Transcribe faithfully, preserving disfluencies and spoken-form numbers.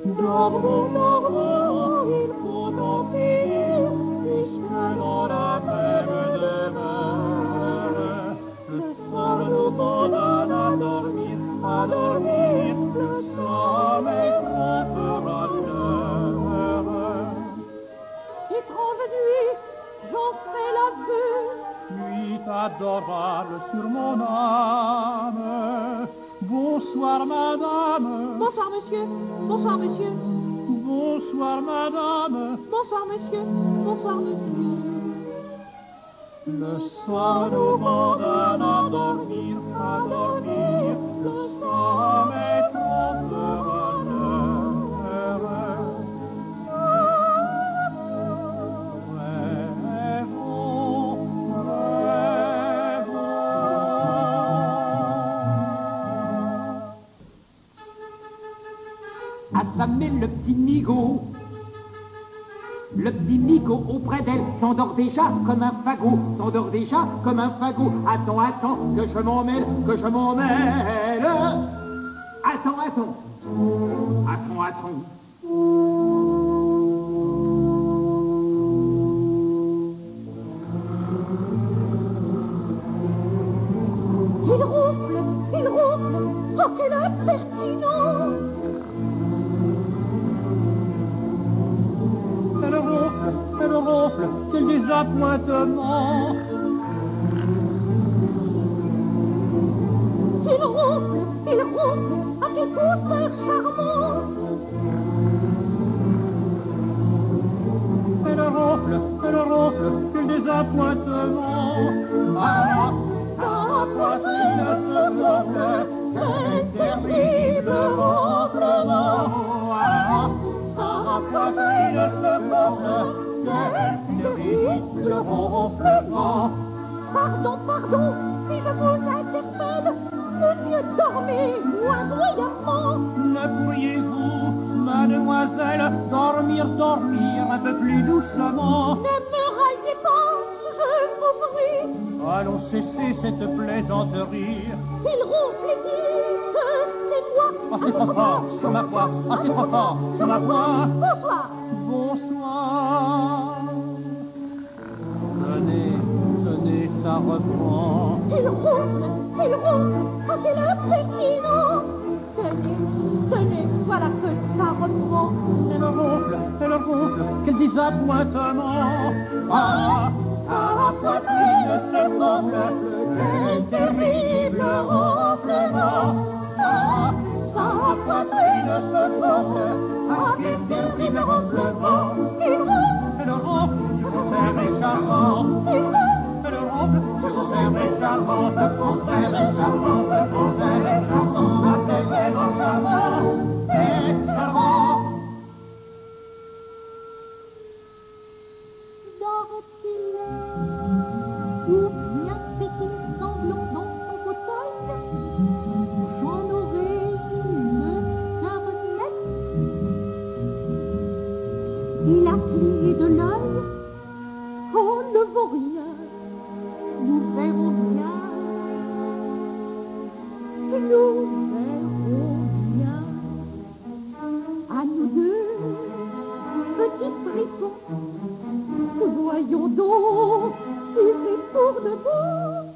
Dormons, dormons, il faut dormir, puisque dans la même demeure, le sort nous condamne à dormir, à dormir, le sommeil trompera l'heure. Étrange nuit, j'en fais l'aveu, nuit adorable sur mon âme. Bonsoir madame. Bonsoir monsieur. Bonsoir monsieur. Bonsoir madame. Bonsoir monsieur. Bonsoir monsieur. Le soir nous condamne à dormir, à dormir, le sommeil trompera l'heure. Rêvons, rêvons. Affamé le petit Nigo, le petit Nigo auprès d'elle s'endort déjà comme un fagot, s'endort déjà comme un fagot. Attends, attends, que je m'en mêle, que je m'en mêle. Attends, attends, attends, attends. Il ronfle, il ronfle, oh quel impertinent! Elle ronfle, elle ronfle, quel désappointement! Il ronfle, il ronfle, à quel concert charmant! Elle ronfle, elle ronfle, quel désappointement! Ah, sa poitrine se gonfle, quel terrible ronflement! Ah, sa poitrine se gonfle, quel terrible ronflement! Pardon, pardon, si je vous interpelle, monsieur, dormez moins bruyamment. Ne pourriez-vous, mademoiselle, dormir, dormir un peu plus doucement? Ne me raillez pas, je vous prie. Allons cesser cette plaisanterie. Il ronfle et dit que c'est moi. Ah, c'est trop fort, sur ma voix. Ah, c'est trop fort, sur ma voix. Bonsoir. Bonsoir. Tenez, tenez, ça reprend. Il ronfle, il ronfle, ah quel impertinent. Tenez, tenez, voilà que ça reprend. Elle ronfle, elle ronfle, quel désappointement. Ah, sa poitrine se gonfle, quel terrible ronflement. Ah, sa poitrine se gonfle, ah, quel terrible ronflement. Il ronfle, Elle ronfle, ce concert est charmant. il ronfle. Elle ronfle, ce concert est charmant, ce concert est charmant, ce concert est charmant. Ah, c'est vraiment charmant, c'est charmant. Dort-il ou bien fait-il semblant dans son fauteuil? J'en aurai une cœur net. Il a cligné de l'œil, on ne vaut rien, nous verrons bien, nous verrons bien. À nous deux, petits fripons, voyons donc si c'est pour de bon.